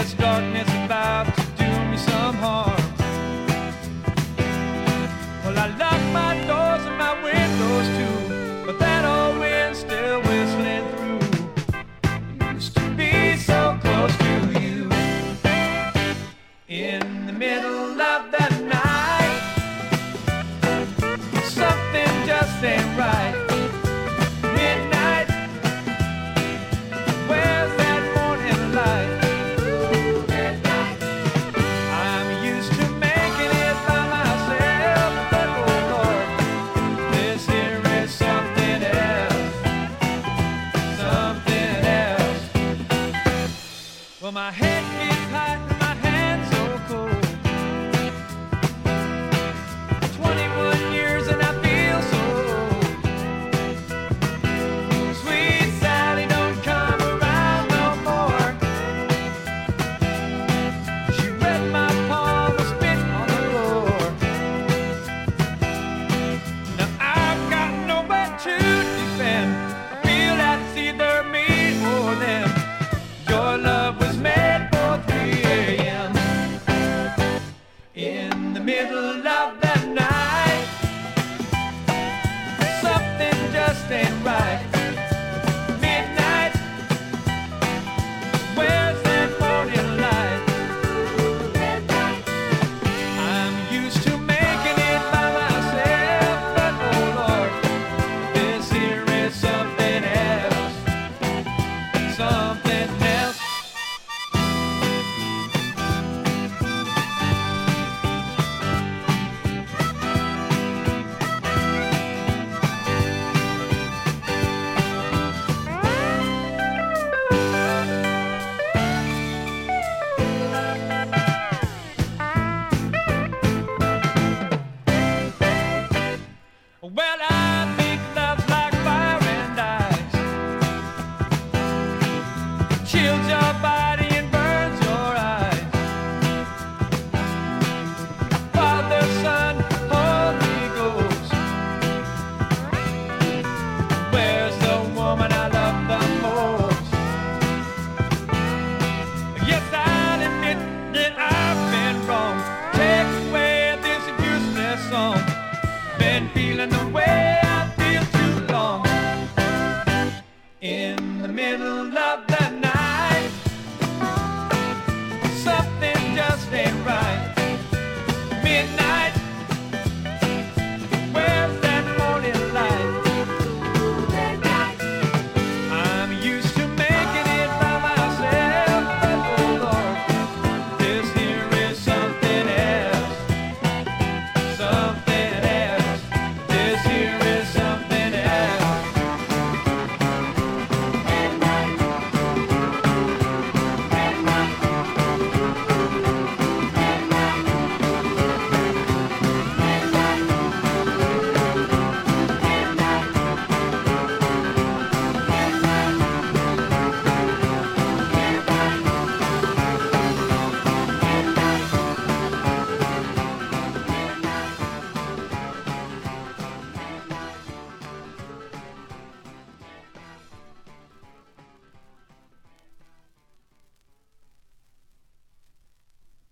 this darkness about to do me some harm. Well, I lock my doors and my windows too, but that old wind's still whistling through. Used to be so close to you. In the middle of the night, something just ain't right. Midnight, where's that morning light? I'm used to making it by myself, but oh Lord, this here is something else, something else. Well, my head gets hot.